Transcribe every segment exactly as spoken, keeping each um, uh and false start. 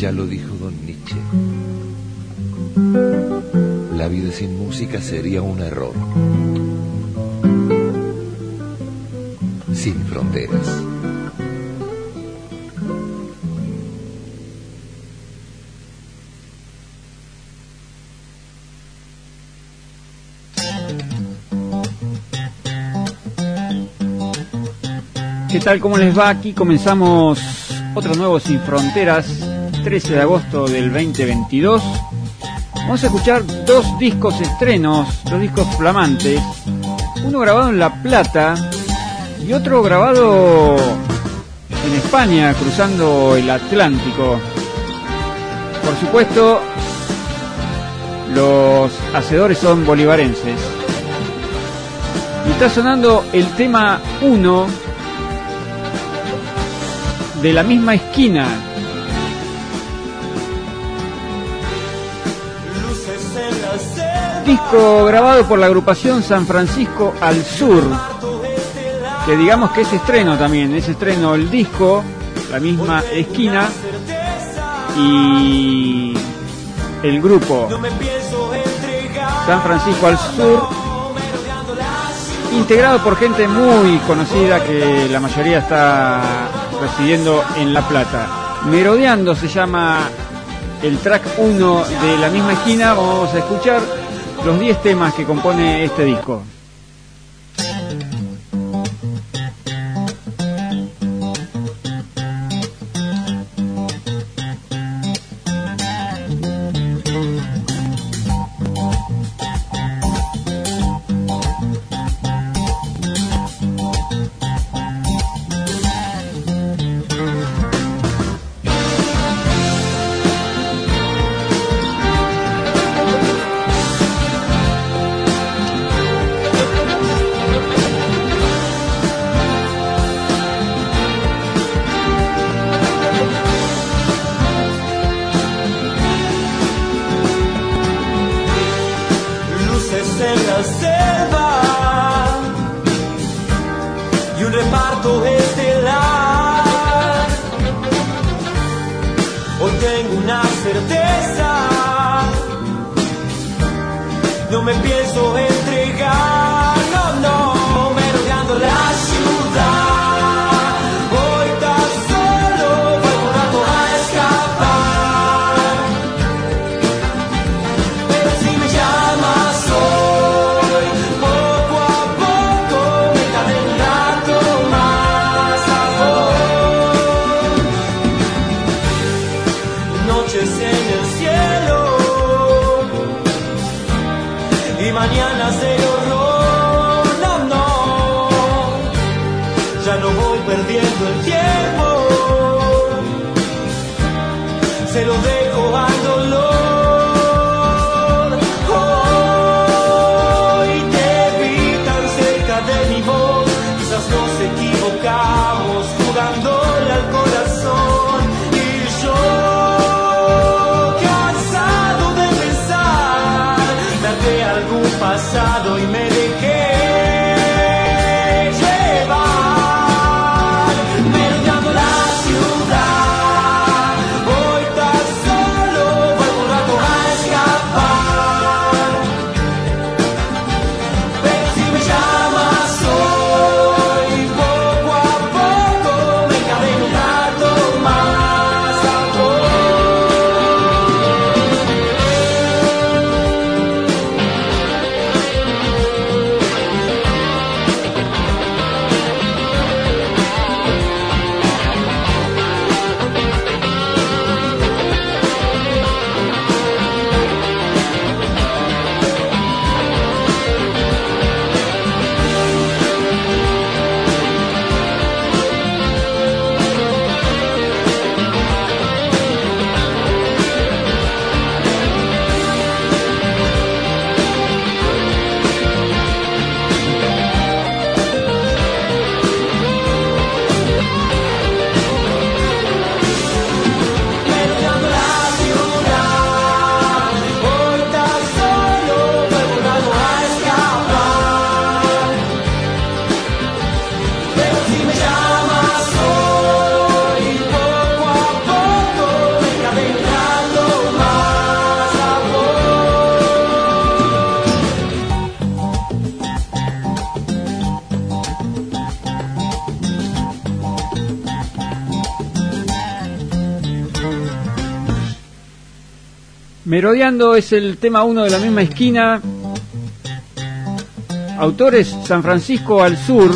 Ya lo dijo don Nietzsche. La vida sin música sería un error. Sin fronteras. ¿Qué tal? ¿Cómo les va? Aquí comenzamos otro nuevo Sin Fronteras, trece de agosto del veinte veintidós. Vamos a escuchar dos discos estrenos, dos discos flamantes. Uno grabado en La Plata y otro grabado en España, cruzando el Atlántico. Por supuesto, los hacedores son bolivarenses. Y está sonando el tema uno de La Misma Esquina. Disco grabado por la agrupación San Francisco al Sur, que digamos que es estreno también, es estreno el disco La Misma Esquina y el grupo San Francisco al Sur, integrado por gente muy conocida que la mayoría está residiendo en La Plata. Merodeando se llama el track uno de La Misma Esquina. Vamos a escuchar los diez temas que compone este disco. Merodeando la ciudad, hoy tan solo Merodeando es el tema uno de La Misma Esquina. Autores: San Francisco al Sur,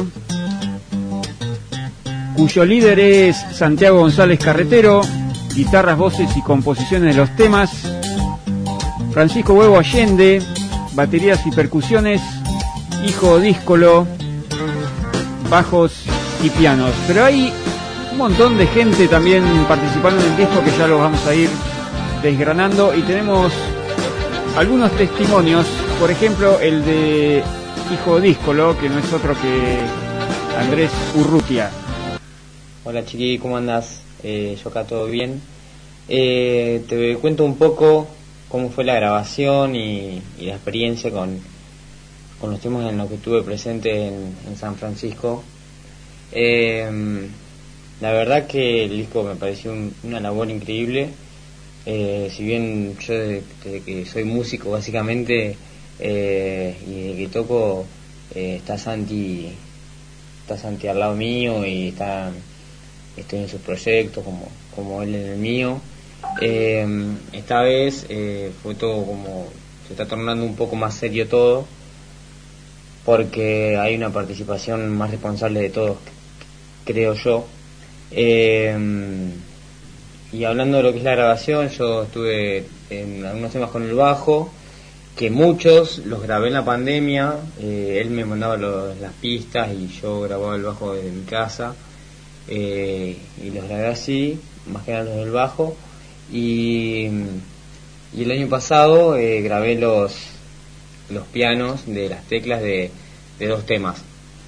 cuyo líder es Santiago González Carretero. Guitarras, voces y composiciones de los temas: Francisco Huevo Allende. Baterías y percusiones: Hijo Díscolo. Bajos y pianos. Pero hay un montón de gente también participando en el disco que ya los vamos a ir desgranando, y tenemos algunos testimonios. Por ejemplo, el de Hijo Díscolo, que no es otro que Andrés Urrutia. Hola chiqui, ¿cómo andás? Eh, yo acá todo bien. Eh, te cuento un poco cómo fue la grabación y, y la experiencia con, con los temas en los que estuve presente en, en San Francisco. Eh, la verdad que el disco me pareció un, una labor increíble. Eh, si bien yo desde, desde que soy músico básicamente eh, y desde que toco, eh, está Santi está Santi al lado mío y está estoy en sus proyectos como, como él en el mío. Eh, esta vez eh, fue todo como, se está tornando un poco más serio todo, porque hay una participación más responsable de todos, creo yo. Eh, y hablando de lo que es la grabación, yo estuve en algunos temas con el bajo, que muchos los grabé en la pandemia. Eh, él me mandaba los, las pistas y yo grababa el bajo desde mi casa. Eh, y los grabé así, más que nada los del bajo. Y, y el año pasado eh, grabé los los pianos de las teclas de, de dos temas.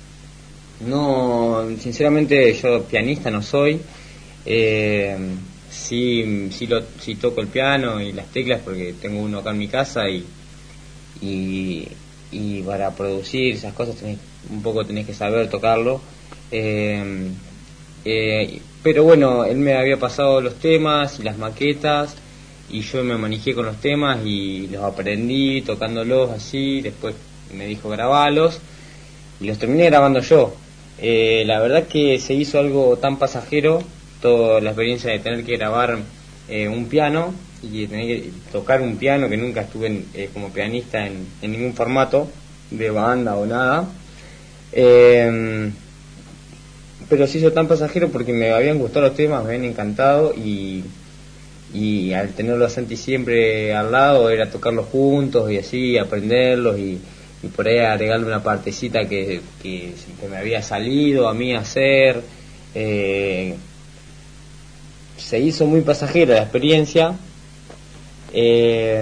No, sinceramente yo pianista no soy. Eh, sí, sí, lo, sí toco el piano y las teclas porque tengo uno acá en mi casa, y y, y para producir esas cosas tenés, un poco tenés que saber tocarlo. Eh, Eh, pero bueno, él me había pasado los temas y las maquetas, y yo me manejé con los temas y los aprendí tocándolos así. Después me dijo grabalos y los terminé grabando yo. Eh, la verdad que se hizo algo tan pasajero, toda la experiencia de tener que grabar eh, un piano y de tener que tocar un piano, que nunca estuve en, eh, como pianista en, en ningún formato de banda o nada. Eh, pero se hizo tan pasajero porque me habían gustado los temas, me habían encantado, y, y al tenerlo a Santi siempre al lado era tocarlos juntos y así, aprenderlos, y, y por ahí agregarle una partecita que, que, que me había salido a mí hacer. Eh, se hizo muy pasajera la experiencia, eh,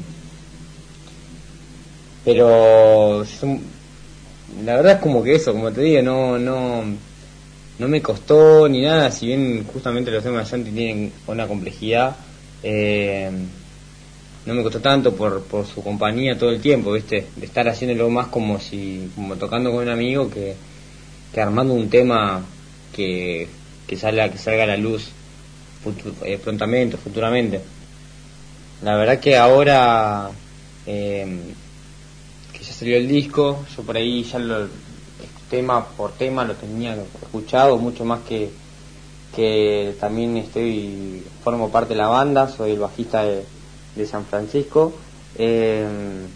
pero la verdad es como que eso, como te digo, no no no me costó ni nada, si bien justamente los temas de Santi tienen una complejidad. Eh, no me costó tanto por por su compañía todo el tiempo, ¿viste? De estar haciéndolo más como si como tocando con un amigo que, que armando un tema que que salga que salga a la luz futu, eh, prontamente, futuramente. La verdad que ahora eh, que ya salió el disco, yo por ahí ya lo tema por tema lo tenía escuchado mucho más, que que también estoy formo parte de la banda, soy el bajista de, de San Francisco. Eh,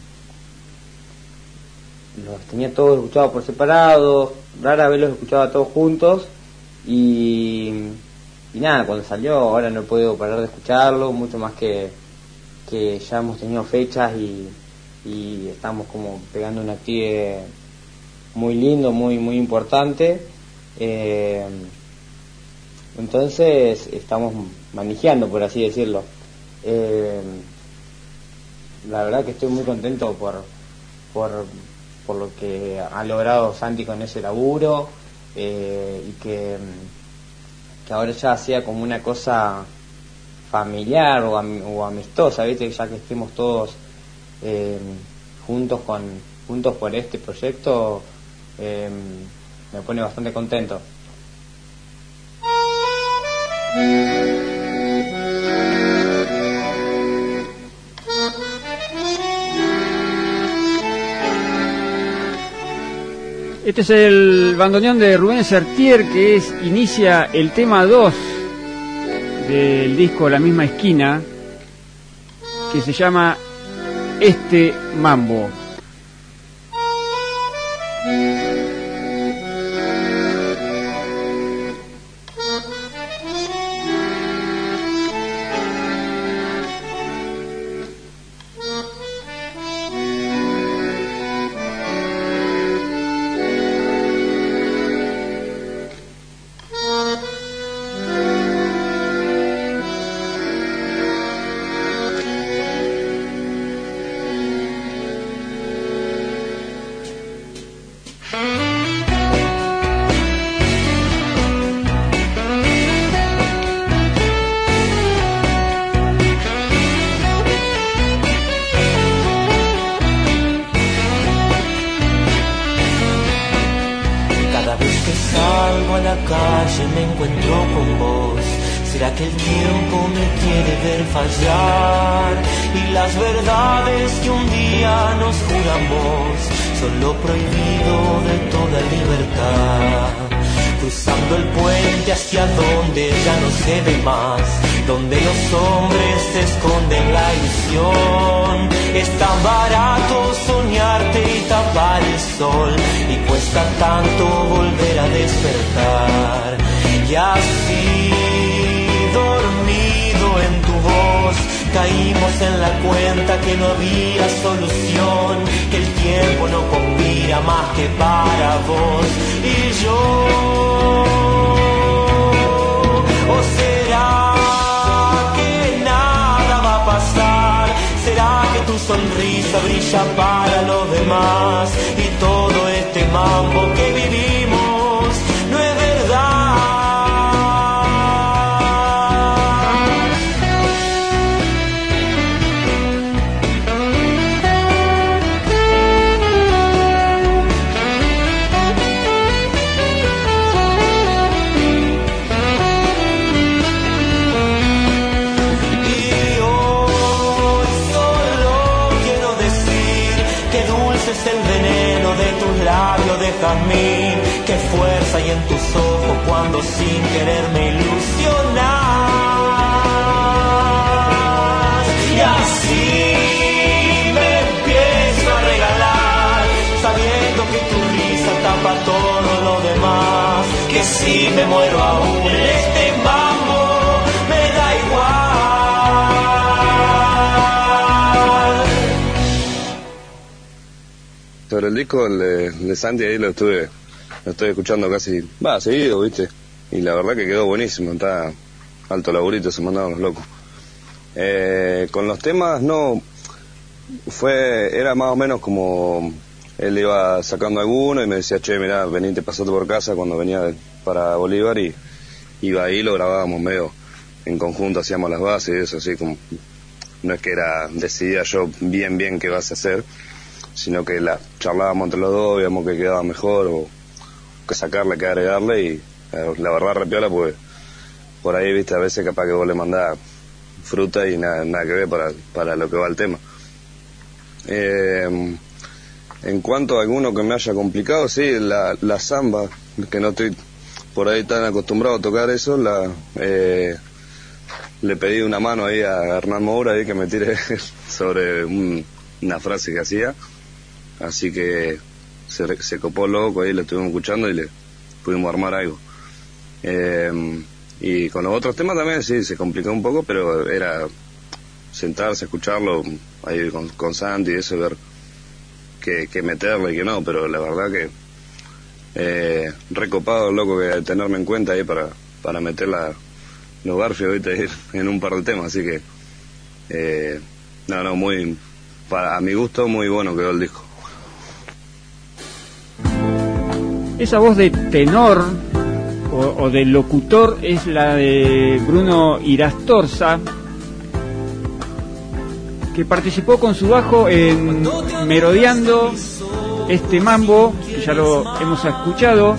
los tenía todos escuchados por separado, rara vez los escuchaba todos juntos, y, y nada, cuando salió ahora no puedo parar de escucharlo, mucho más que que ya hemos tenido fechas y, y estamos como pegando un active muy lindo, muy muy importante. Eh, entonces estamos manejando, por así decirlo. Eh, la verdad que estoy muy contento por por por lo que ha logrado Santi con ese laburo, eh, y que que ahora ya sea como una cosa familiar o, am, o amistosa, ¿viste? Ya que estemos todos eh, juntos con juntos por este proyecto. Eh, me pone bastante contento. Este es el bandoneón de Rubén Sertier, que es inicia el tema dos del disco La Misma Esquina. que se llama Este Mambo. Sobre el disco de, de Santi, ahí lo estuve lo estoy escuchando casi, va, seguido, viste, y la verdad que quedó buenísimo, está alto laburito, se mandaron los locos. Eh, con los temas, no, fue, era más o menos como, él iba sacando alguno y me decía, che, mirá, venite, pasate por casa cuando venía de, para Bolívar, y iba ahí, lo grabábamos medio en conjunto, hacíamos las bases y eso, así como, no es que era, decidía yo bien bien qué vas a hacer, sino que la charlábamos entre los dos, veíamos que quedaba mejor, o que sacarle, que agregarle, y eh, la verdad repiola, pues por ahí, viste, a veces capaz que vos le mandás fruta y nada, nada que ver para, para lo que va el tema. Eh, en cuanto a alguno que me haya complicado, sí, la, la samba, que no estoy por ahí tan acostumbrado a tocar eso, la eh, le pedí una mano ahí a Hernán Moura ahí que me tire sobre un, una frase que hacía, así que se, se copó loco, ahí lo estuvimos escuchando y le pudimos armar algo. Eh, y con los otros temas también sí, se complicó un poco, pero era sentarse, escucharlo ahí con, con Santi y eso, ver que, que meterle y que no, pero la verdad que eh, recopado, loco, que tenerme en cuenta ahí para, para meter la, los Garfield ahorita en un par de temas, así que eh, no, no, muy, para, a mi gusto muy bueno quedó el disco. Esa voz de tenor o, o de locutor es la de Bruno Irastorza, que participó con su bajo en Merodeando Este Mambo, que ya lo hemos escuchado.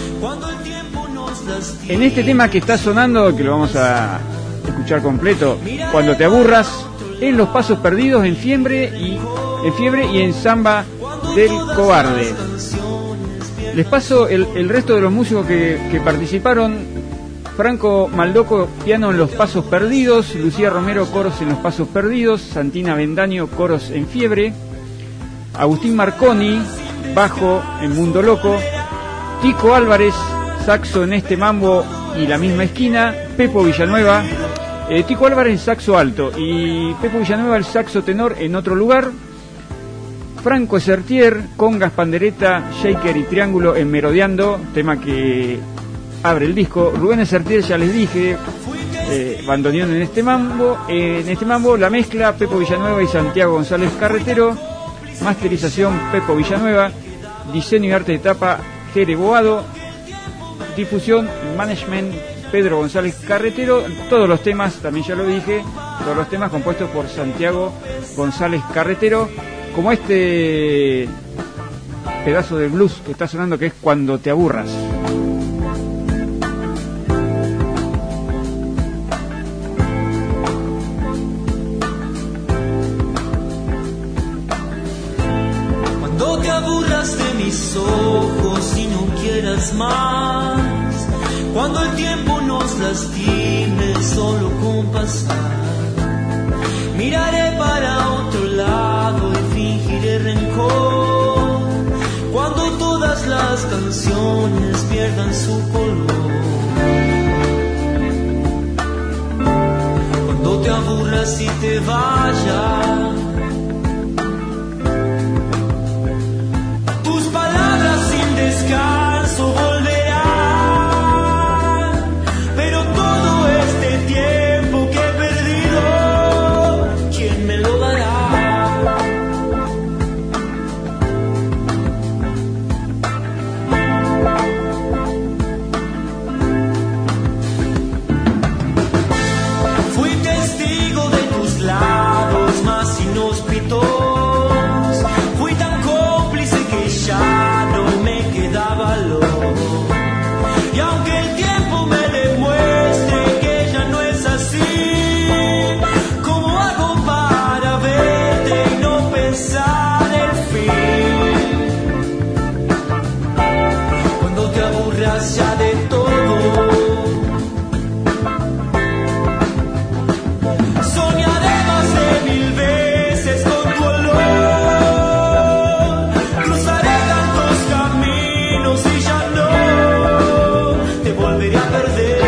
En este tema que está sonando, que lo vamos a escuchar completo, Cuando te aburras, en Los Pasos Perdidos, en Fiebre y en Fiebre y en Samba del Cobarde. Les paso el, el resto de los músicos que, que participaron Franco Maldoco, piano en Los Pasos Perdidos. Lucía Romero, coros en Los Pasos Perdidos. Santina Bendaño, coros en Fiebre. Agustín Marconi, bajo en Mundo Loco. Tico Álvarez, saxo en Este Mambo y La Misma Esquina. Pepo Villanueva, eh, Tico Álvarez, saxo alto, y Pepo Villanueva, el saxo tenor en Otro Lugar. Franco Sertier, congas, pandereta, shaker y triángulo en Merodeando, tema que abre el disco. Rubén Sertier, ya les dije, eh, bandoneón en Este Mambo. Eh, en Este Mambo, la mezcla, Pepo Villanueva y Santiago González Carretero. Masterización, Pepo Villanueva. Diseño y arte de tapa, Jere Boado. Difusión y management, Pedro González Carretero. Todos los temas, también ya lo dije, todos los temas compuestos por Santiago González Carretero, como este pedazo de blues que está sonando, que es Cuando te aburras. Cuando te aburras de mis ojos y no quieras más, cuando el tiempo nos lastime solo con pasar, miraré para otro lado y fingiré rencor. Cuando todas las canciones pierdan su color, cuando te aburras y te vayas, tus palabras sin descanso volverán. Pero todo este tiempo que he perdido, ¿quién me lo dará? Fui testigo de tus lados más inhóspitos. Fui tan cómplice que ya no me queda valor. Y aunque el tiempo me demuestre que ya no es así, ¿cómo hago para verte y no pensar el fin? Cuando te aburras ya de todo, soñaré más de mil veces con tu olor. Cruzaré tantos caminos y ya no te volveré a perder.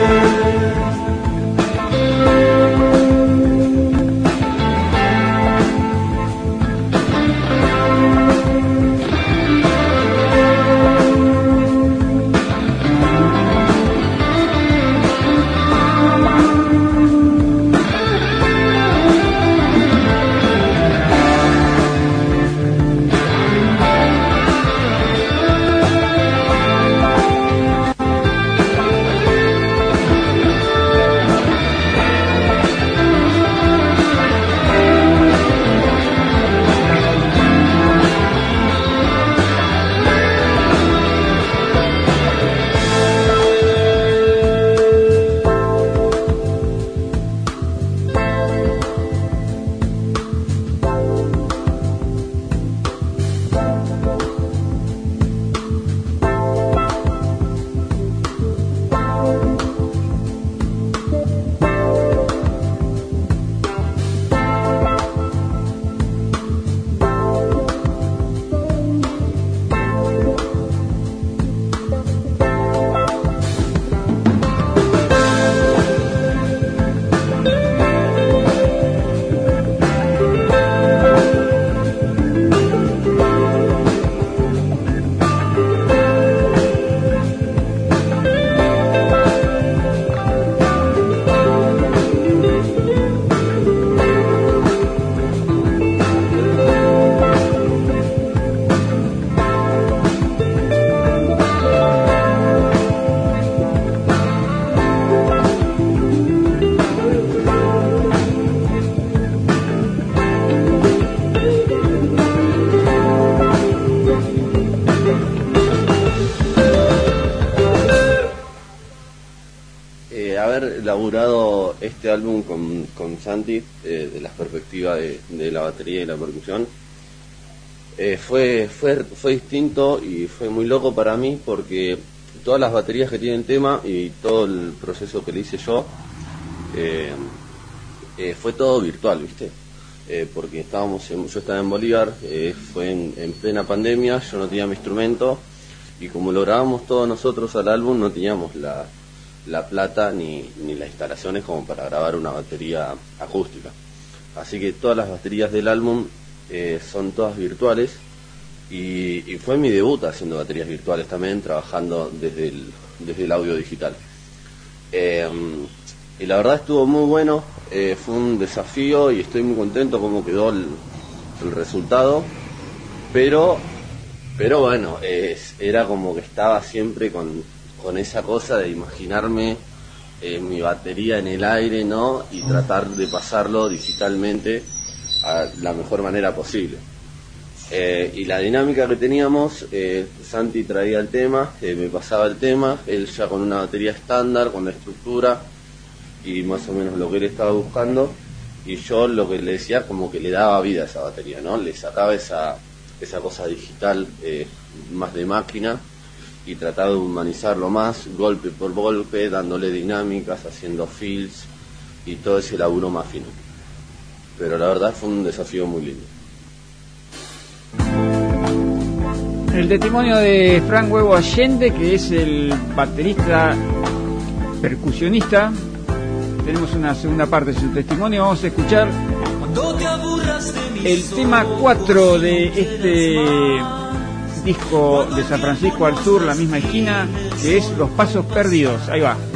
Laburado este álbum con, con Santi, eh, de la perspectiva de, de la batería y la percusión, eh, fue, fue, fue distinto y fue muy loco para mí porque todas las baterías que tiene el tema y todo el proceso que le hice yo, eh, eh, fue todo virtual, ¿viste? Eh, porque estábamos en, yo estaba en Bolívar, eh, fue en, en plena pandemia, yo no tenía mi instrumento, y como lo grabamos todos nosotros al álbum, no teníamos la, la plata ni, ni las instalaciones como para grabar una batería acústica. Así que todas las baterías del álbum eh, son todas virtuales, y, y fue mi debut haciendo baterías virtuales también, trabajando desde el, desde el audio digital. Eh, y la verdad estuvo muy bueno, eh, fue un desafío y estoy muy contento cómo quedó el, el resultado, pero pero bueno, eh, era como que estaba siempre con, con esa cosa de imaginarme eh, mi batería en el aire, ¿no? Y tratar de pasarlo digitalmente a la mejor manera posible. Eh, y la dinámica que teníamos, eh, Santi traía el tema, eh, me pasaba el tema, él ya con una batería estándar, con la estructura y más o menos lo que él estaba buscando, y yo lo que le decía como que le daba vida a esa batería, ¿no? Le sacaba esa, esa cosa digital, eh, más de máquina, y trataba de humanizarlo más, golpe por golpe, dándole dinámicas, haciendo fills y todo ese laburo más fino. Pero la verdad fue un desafío muy lindo. El testimonio de Frank Huevo Allende, que es el baterista percusionista. Tenemos una segunda parte de su testimonio. Vamos a escuchar el tema cuatro de este disco de San Francisco al Sur, La Misma Esquina, que es Los Pasos Perdidos. Ahí va.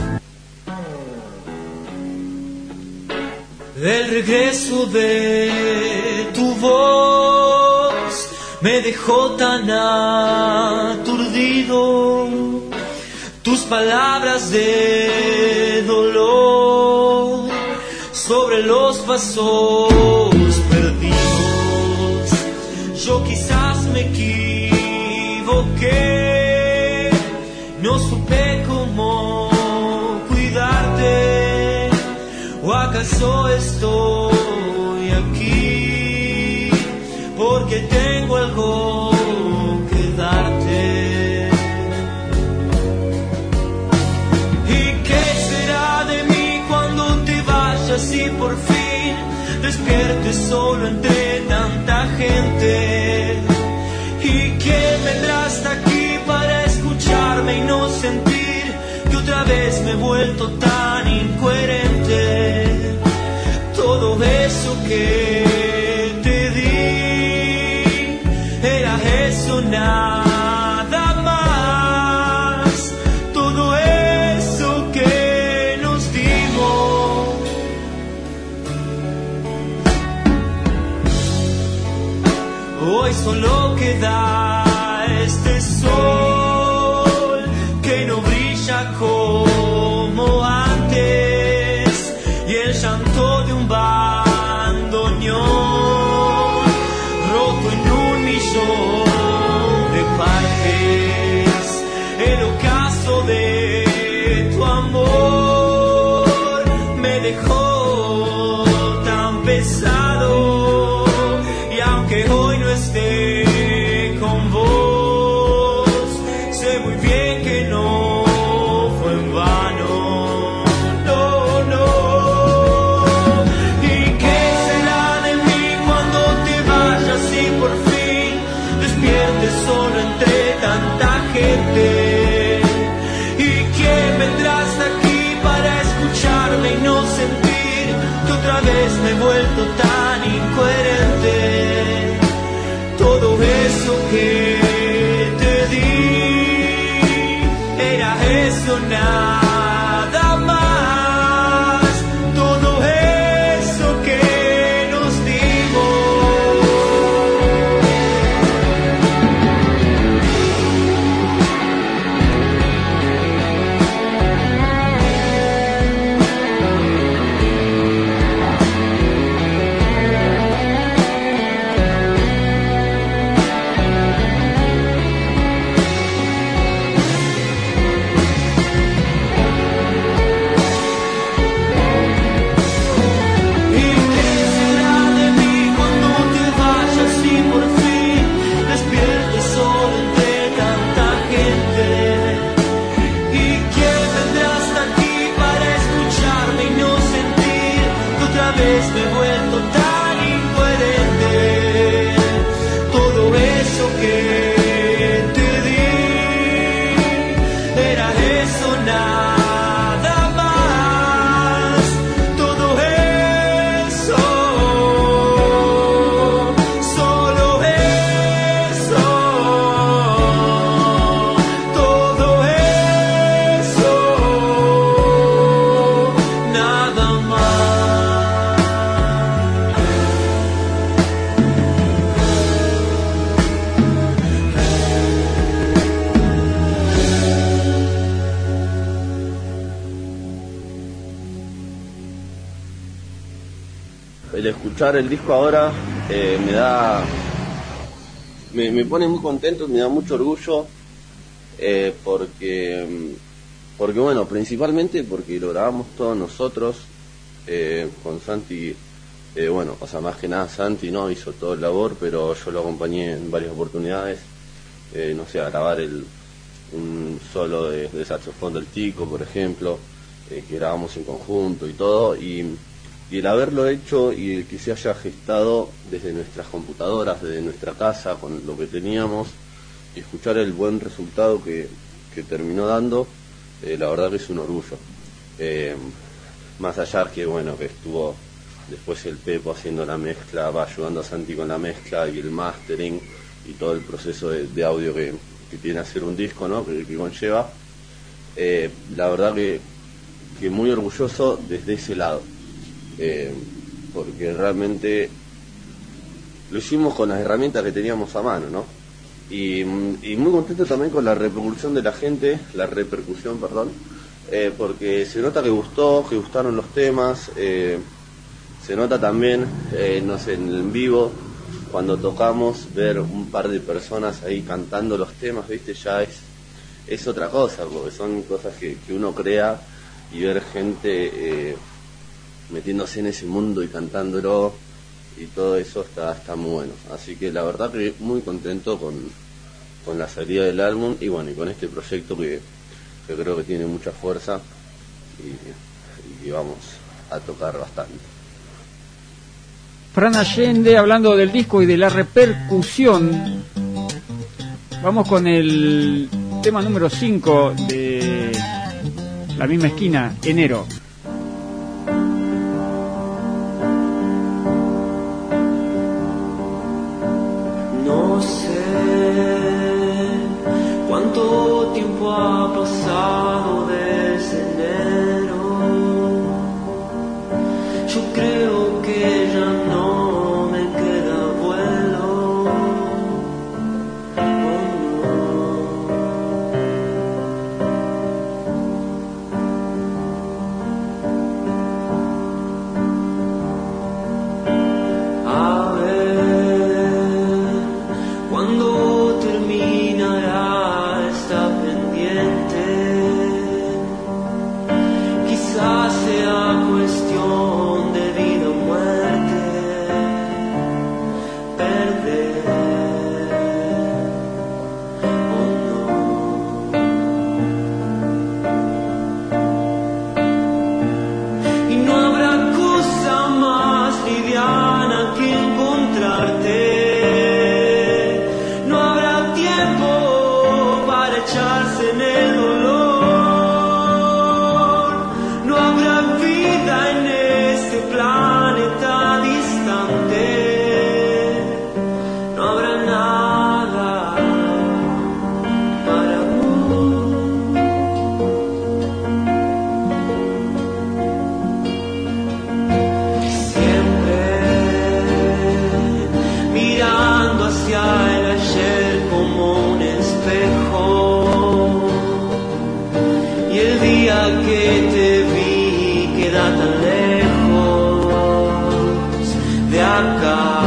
El regreso de tu voz me dejó tan aturdido, tus palabras de dolor sobre los pasos perdidos. Yo quizás me equivoqué, no supe cómo cuidarte, o acaso estoy aquí porque tengo algo que darte. ¿Y qué será de mí cuando te vayas y por fin despiertes solo entre tanta gente? ¿Y quién vendrá hasta aquí para escucharme y no sentir que otra vez me he vuelto tan incoherente? Todo eso que eso nada más, todo eso que nos dimos. Hoy solo queda este sol que no brilla como antes, y el llanto de un bandoneón roto en un millón de partes. El ocaso de tu amor me dejó tan pesado, y aunque hoy no esté con vos, sé muy bien que no fue en vano. No, no. ¿Y qué será de mí cuando te vayas y por fin despiertes solo entre tanta gente? ¿Y quién vendrá hasta aquí para escucharme y no sentir que otra vez me he vuelto tan el escuchar el disco ahora eh, me da, me, me pone muy contento, me da mucho orgullo, eh, porque, porque bueno, principalmente porque lo grabamos todos nosotros, eh, con Santi, eh, bueno, o sea, más que nada Santi, ¿no? Hizo todo el labor, pero yo lo acompañé en varias oportunidades, eh, no sé, a grabar el, un solo de, de saxofón del Tico, por ejemplo, eh, que grabamos en conjunto y todo, y, y el haberlo hecho y el que se haya gestado desde nuestras computadoras, desde nuestra casa, con lo que teníamos, y escuchar el buen resultado que, que terminó dando, eh, la verdad que es un orgullo. Eh, más allá que, bueno, que estuvo después el Pepo haciendo la mezcla, va ayudando a Santi con la mezcla y el mastering y todo el proceso de, de audio que, que tiene hacer un disco, ¿no? que, que conlleva, eh, la verdad que, que muy orgulloso desde ese lado, eh, porque realmente lo hicimos con las herramientas que teníamos a mano, ¿no? Y, y muy contento también con la repercusión de la gente, la repercusión, perdón, eh, porque se nota que gustó, que gustaron los temas, eh, se nota también, eh, no sé, en el en vivo, cuando tocamos, ver un par de personas ahí cantando los temas, viste, ya es, es otra cosa, porque son cosas que, que uno crea, y ver gente eh, metiéndose en ese mundo y cantándolo, y todo eso está, está muy bueno. Así que la verdad que muy contento con, con la salida del álbum, y bueno, y con este proyecto que, que creo que tiene mucha fuerza, y, y vamos a tocar bastante. Fran Allende, hablando del disco y de la repercusión, vamos con el tema número cinco de La Misma Esquina, Enero. No sé cuánto tiempo ha pasado desde enero. Yo creo que ya no me queda vuelo. Oh, no. A ver, ¿cuándo terminará esta pendiente? Quizás sea cuestión de vida o muerte, perder o no. Y no habrá cosa más liviana que encontrarte. No habrá tiempo para echarse en el dolor. No habrá vida en este planeta distante. No habrá nada para vos. Siempre mirando hacia el ayer como un espejo. Y el día que te vi queda tan lejos de acá,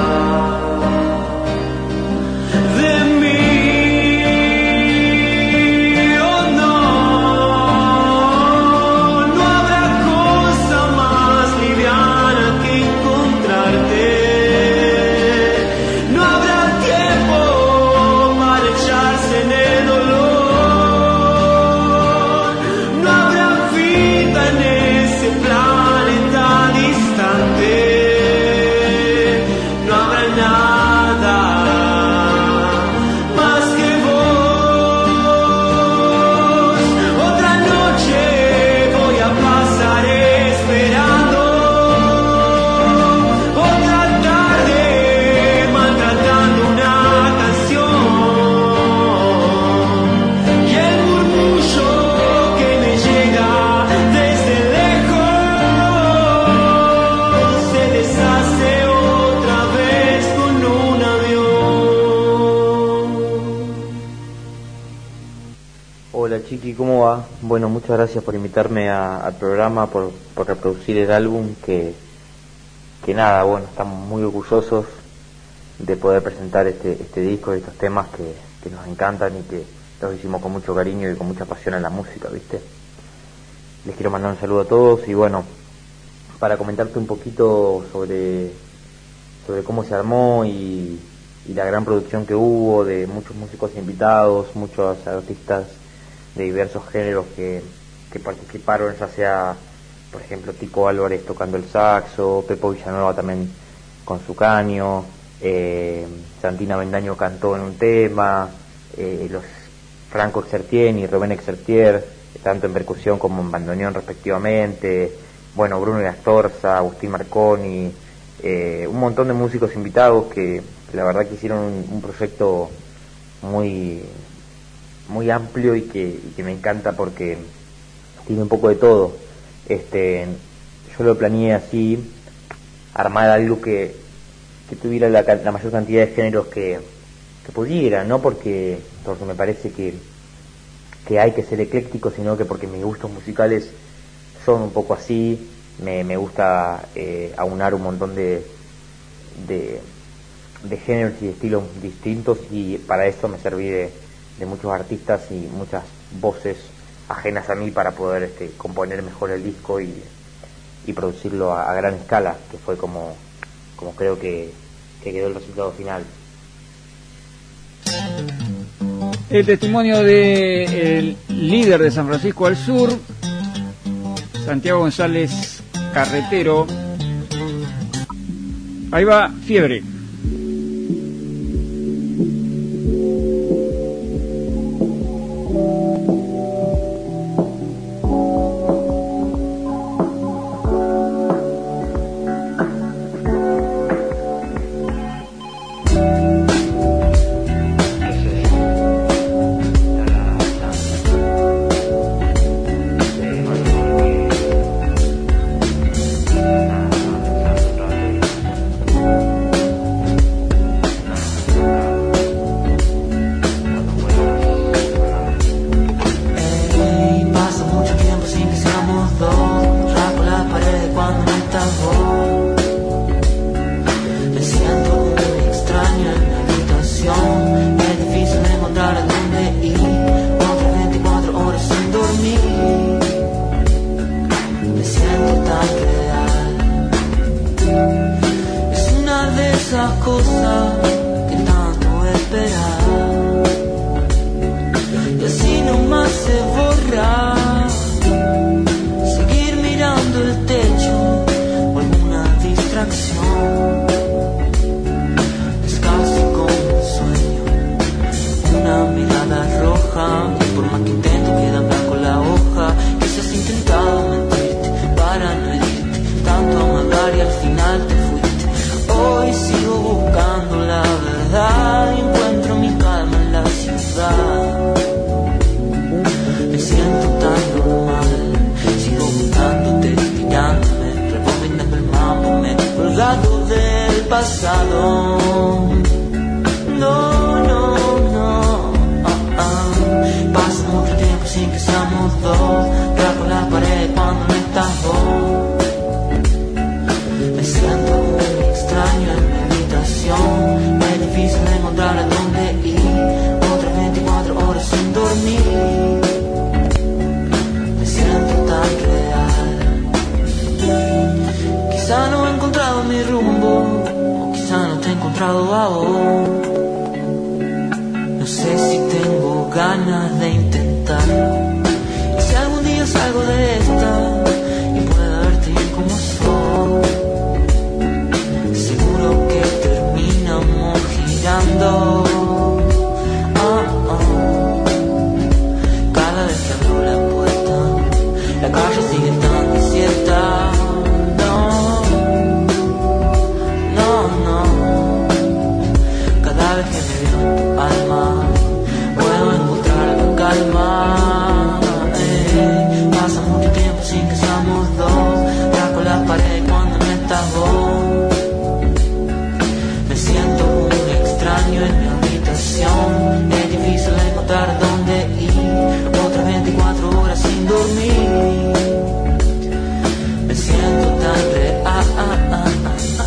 de mí. Oh no, no habrá cosa más liviana que encontrarte. No habrá tiempo para echarse en el dolor. No habrá vida en ese planeta distante. No habrá nada más que vos. Otra noche voy a pasar esperando. Otra tarde maltratando una canción. Y el murmullo que me llega desde lejos se deshace otra vez con un avión. Hola Chiqui, ¿cómo va? Bueno, muchas gracias por invitarme a- al programa, por, por reproducir el álbum que, que nada, bueno, estamos muy orgullosos de poder presentar este, este disco y estos temas que, que nos encantan y que los hicimos con mucho cariño y con mucha pasión en la música, ¿viste? Les quiero mandar un saludo a todos y bueno, para comentarte un poquito sobre, sobre cómo se armó y, y la gran producción que hubo de muchos músicos invitados, muchos artistas de diversos géneros que, que participaron, ya sea, por ejemplo, Tico Álvarez tocando el saxo, Pepo Villanueva también con su caño, eh, Santina Bendaño cantó en un tema, eh, los Franco Exertien y Rubén Exertier, tanto en percusión como en bandoneón respectivamente, bueno, Bruno y Astorza, Agustín Marconi, eh, un montón de músicos invitados que, que la verdad que hicieron un, un proyecto muy muy amplio y que, y que me encanta porque tiene un poco de todo. Este, yo lo planeé así, armar algo que, que tuviera la, la mayor cantidad de géneros que, que pudiera, no porque, porque me parece que, que hay que ser ecléctico, sino que porque mis gustos musicales son un poco así, me, me gusta eh, aunar un montón de, de, de géneros y estilos distintos, y para eso me serví de, de muchos artistas y muchas voces ajenas a mí para poder este, componer mejor el disco y, y producirlo a, a gran escala, que fue como, como creo que, que quedó el resultado final. El testimonio del líder de San Francisco al Sur, Santiago González Carretero. Ahí va Fiebre. Me siento tan real.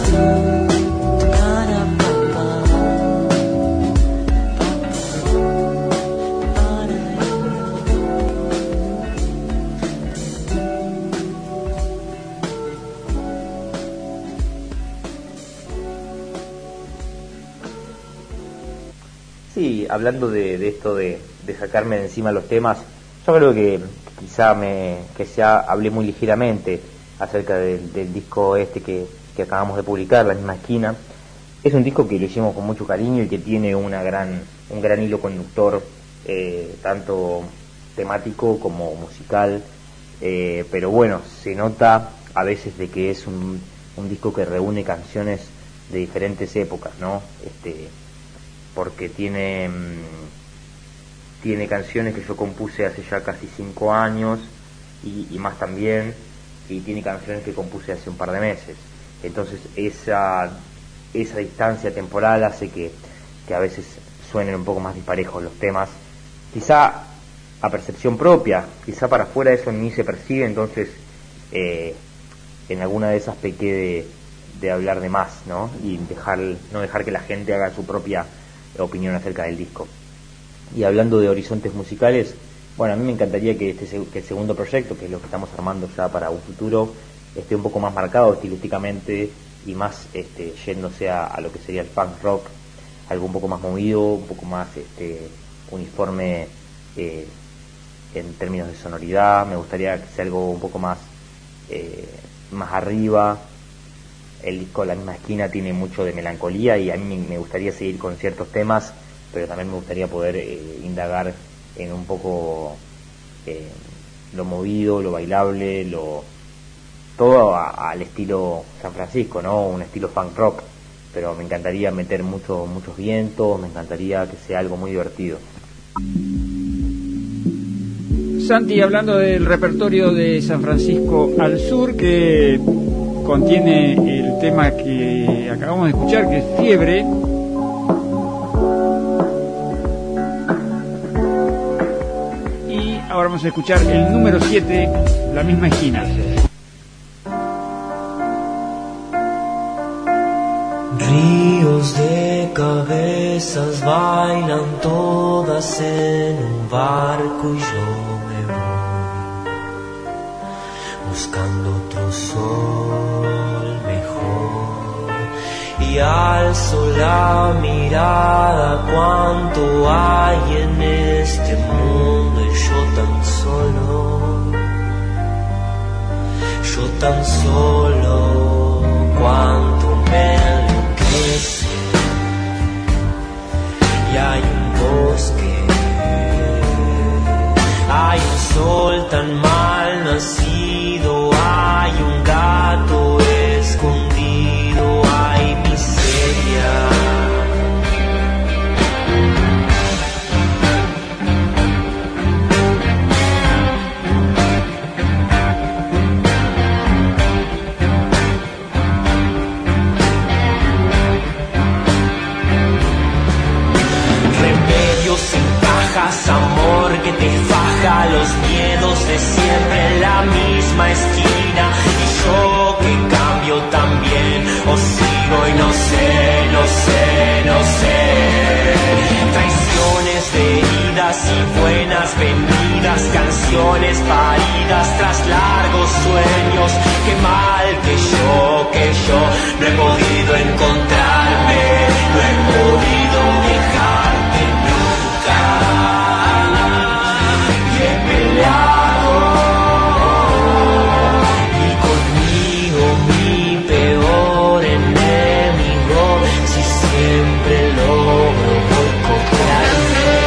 Sí, hablando de, de esto de, de sacarme de encima los temas, yo creo que quizá me que ya hablé muy ligeramente acerca del, del disco este que, que acabamos de publicar, La Misma Esquina. Es un disco que lo hicimos con mucho cariño y que tiene una gran un gran hilo conductor, eh, tanto temático como musical, eh, pero bueno, se nota a veces de que es un, un disco que reúne canciones de diferentes épocas, ¿no? Este, porque tiene mmm, tiene canciones que yo compuse hace ya casi cinco años y, y más también, y tiene canciones que compuse hace un par de meses. Entonces esa esa distancia temporal hace que, que a veces suenen un poco más disparejos los temas, quizá a percepción propia, quizá para afuera eso en mí se percibe, entonces eh, en alguna de esas pequé de, de hablar de más, ¿no? Y dejar no dejar que la gente haga su propia opinión acerca del disco. Y hablando de horizontes musicales, bueno, a mí me encantaría que este que el segundo proyecto, que es lo que estamos armando ya para un futuro, esté un poco más marcado estilísticamente y más este, yéndose a, a lo que sería el punk rock, algo un poco más movido, un poco más este, uniforme eh, en términos de sonoridad. Me gustaría que sea algo un poco más eh, más arriba. El disco La Misma Esquina tiene mucho de melancolía y a mí me gustaría seguir con ciertos temas, pero también me gustaría poder eh, indagar en un poco eh, lo movido, lo bailable, lo todo a, al estilo San Francisco, ¿no? Un estilo funk rock, pero me encantaría meter mucho, muchos vientos, me encantaría que sea algo muy divertido. Santi, hablando del repertorio de San Francisco al Sur, que contiene el tema que acabamos de escuchar, que es Fiebre. Y ahora vamos a escuchar el número siete, La Misma Esquina. Ríos de cabezas bailan todas en un barco y yo me voy buscando otro sol mejor y alzo la mirada cuánto hay en este mundo y yo tan solo, yo tan solo, cuánto me y hay un bosque, hay un sol tan mal nacido, hay un gato escondido, hay miseria. Amor que te faja los miedos de siempre en la misma esquina y yo que cambio también o sigo y no sé, no sé, no sé. Traiciones de heridas y buenas venidas, canciones paridas tras largos sueños. Qué mal que yo, que yo no he podido encontrarme, no he podido dejarte nunca. Y conmigo mi peor enemigo, si siempre logro boicotearme.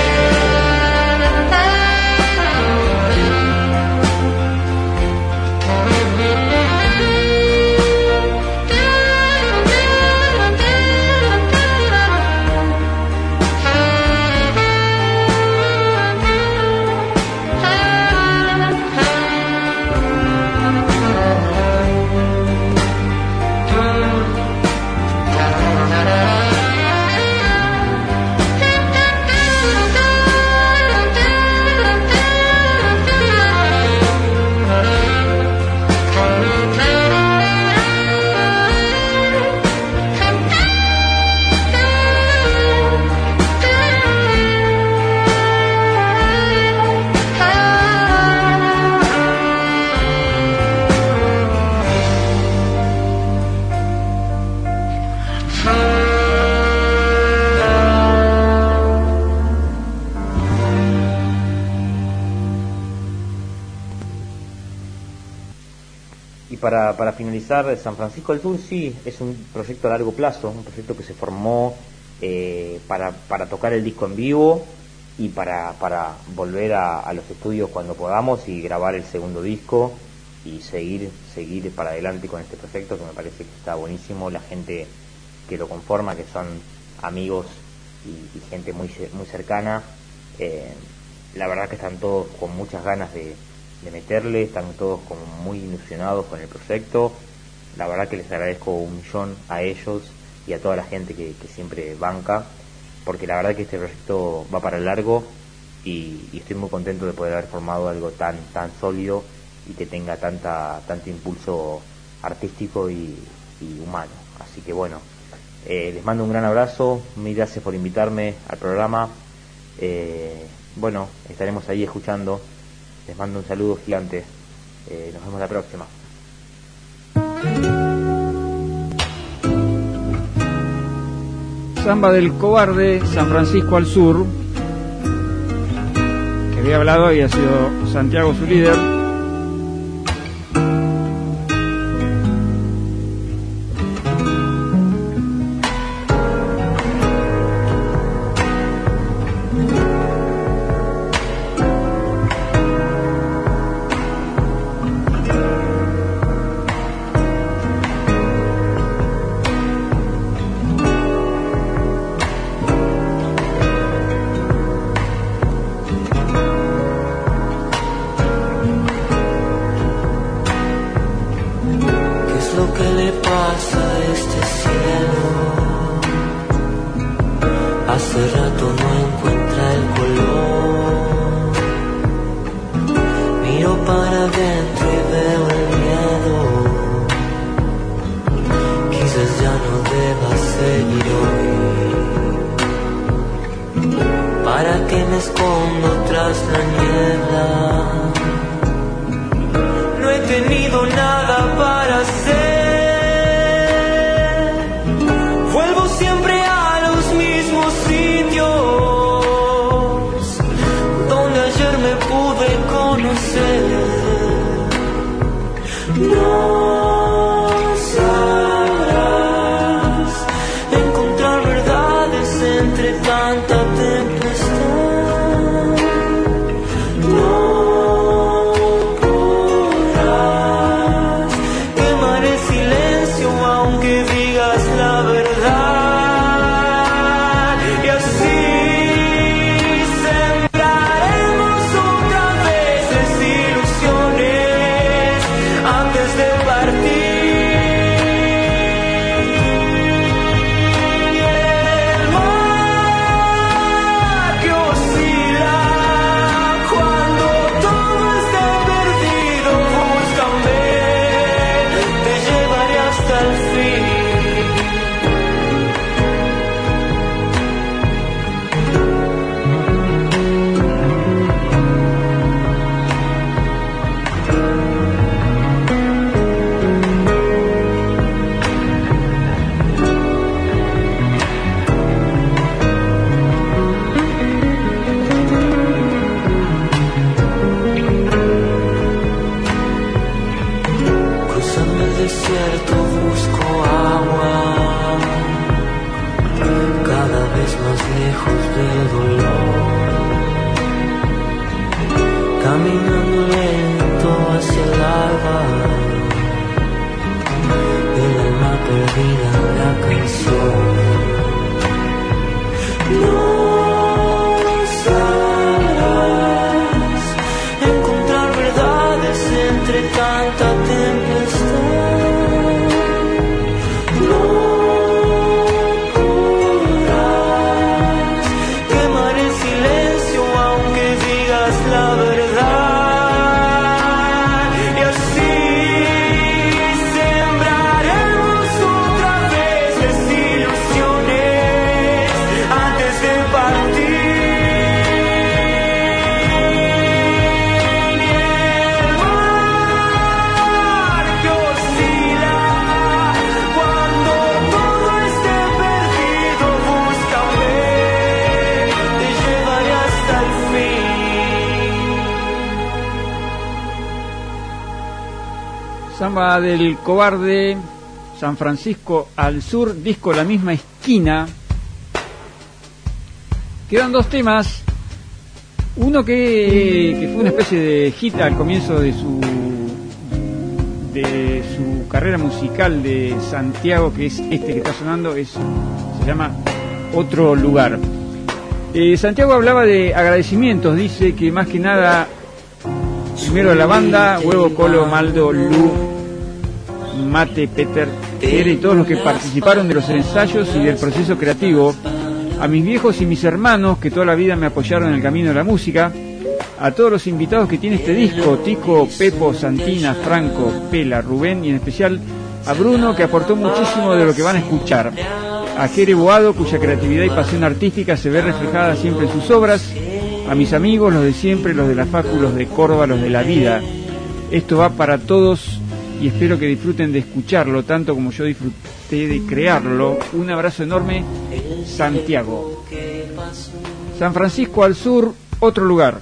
para finalizar, San Francisco del Sur sí es un proyecto a largo plazo, un proyecto que se formó eh, para, para tocar el disco en vivo y para, para volver a, a los estudios cuando podamos y grabar el segundo disco y seguir seguir para adelante con este proyecto, que me parece que está buenísimo. La gente que lo conforma, que son amigos y, y gente muy muy cercana, eh, la verdad que están todos con muchas ganas de, de meterle, están todos como muy ilusionados con el proyecto. La verdad que les agradezco un millón a ellos y a toda la gente que, que siempre banca, porque la verdad que este proyecto va para largo y, y estoy muy contento de poder haber formado algo tan tan sólido y que tenga tanta tanto impulso artístico y, y humano. Así que bueno, eh, les mando un gran abrazo, mil gracias por invitarme al programa. Eh, bueno, estaremos ahí escuchando. Les mando un saludo gigante. Eh, nos vemos la próxima. Samba del Cobarde, San Francisco al Sur, que había hablado había sido Santiago, su líder. La verdad, y así Samba del Cobarde, San Francisco al Sur, disco La Misma Esquina. Quedan dos temas. Uno que, que fue una especie de hit al comienzo de su de su carrera musical de Santiago, que es este que está sonando, es, se llama Otro Lugar. Eh, Santiago hablaba de agradecimientos, dice que más que nada, primero a la banda, Huevo, Colo, Maldo, Lu, Mate, Peter, Tere y todos los que participaron de los ensayos y del proceso creativo, a mis viejos y mis hermanos que toda la vida me apoyaron en el camino de la música, a todos los invitados que tiene este disco, Tico, Pepo, Santina, Franco, Pela, Rubén y en especial a Bruno, que aportó muchísimo de lo que van a escuchar, a Jere Boado, cuya creatividad y pasión artística se ve reflejada siempre en sus obras, a mis amigos, los de siempre, los de la Facu, los de Córdoba, los de la vida. Esto va para todos y espero que disfruten de escucharlo tanto como yo disfruté de crearlo. Un abrazo enorme, Santiago. San Francisco al Sur, Otro Lugar.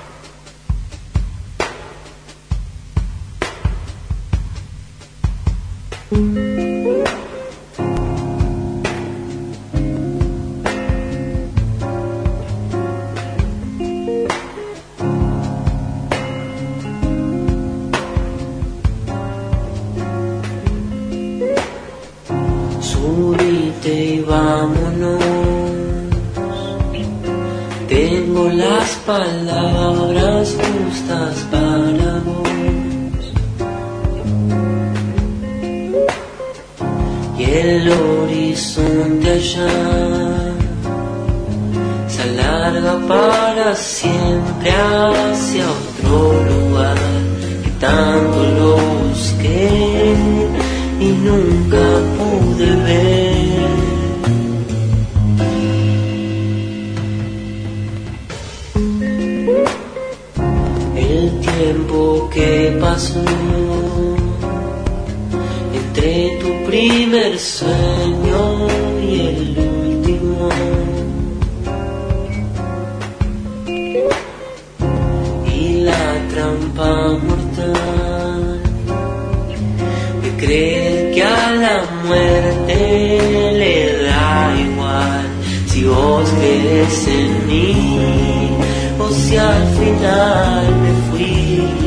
Palabras justas para vos y el horizonte allá se alarga para siempre hacia otro lugar que tanto lo busqué y nunca pude ver. Tiempo que pasó entre tu primer sueño y el último, y la trampa mortal de creer que a la muerte le da igual si vos querés en mí o si al final me fui.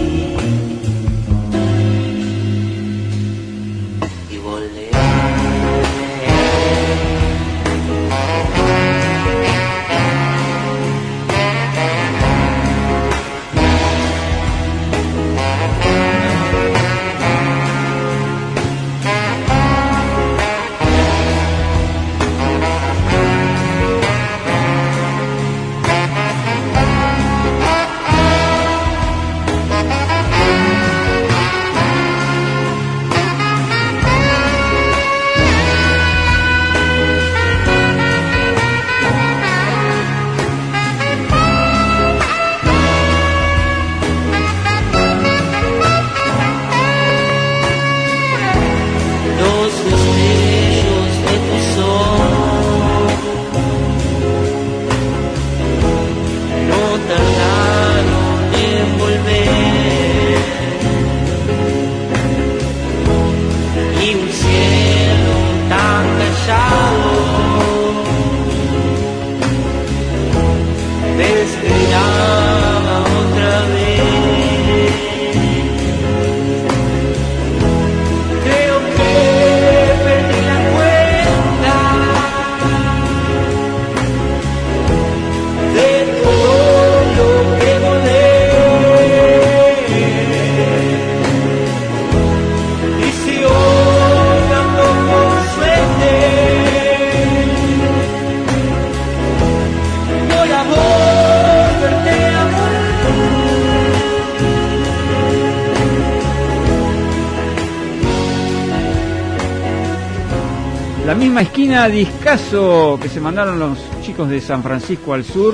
La misma esquina, discazo que se mandaron los chicos de San Francisco al Sur.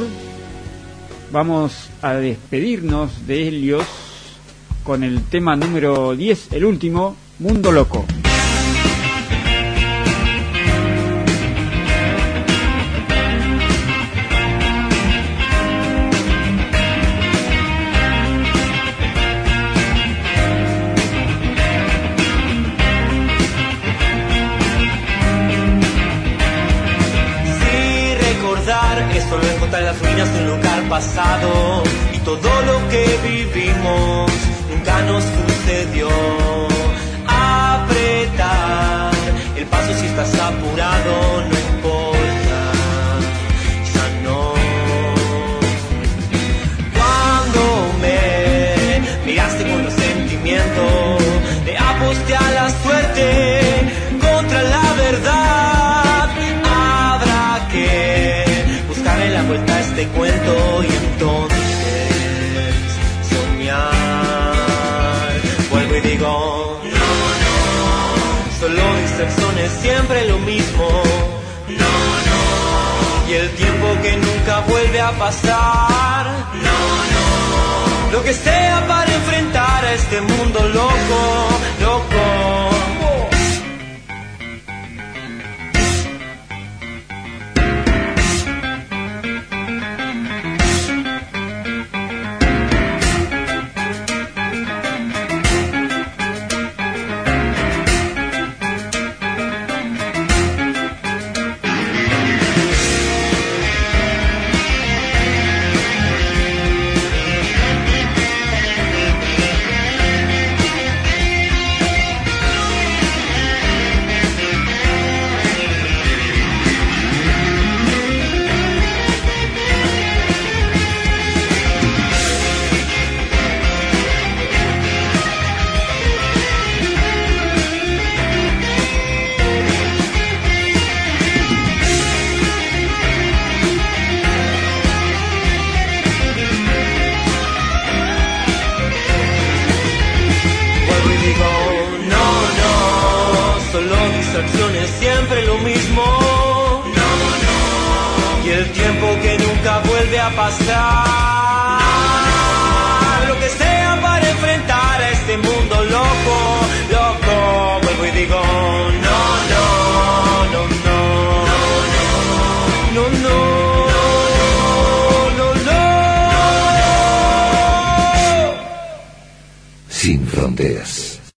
Vamos a despedirnos de ellos con el tema número diez, el último, Mundo Loco. Solo encontrar las ruinas de un lugar pasado y todo lo que vivimos nunca nos sucedió. Apretar el paso si estás apurado, no importa, ya no. Cuando me miraste con resentimiento, le aposté a la suerte contra la verdad. Habrá que buscarle la vuelta a este cuento y entonces soñar. Vuelvo y digo, solo distracciones, siempre lo mismo. No, no. Y el tiempo que nunca vuelve a pasar. No, no. Lo que sea para enfrentar a este mundo loco, loco. Siempre lo mismo. No, no. Y el tiempo que nunca vuelve a pasar. No, no. Lo que sea para enfrentar a este mundo loco, loco. Vuelvo y digo, no, no, no, no. No, no. No, no. Sin fronteras.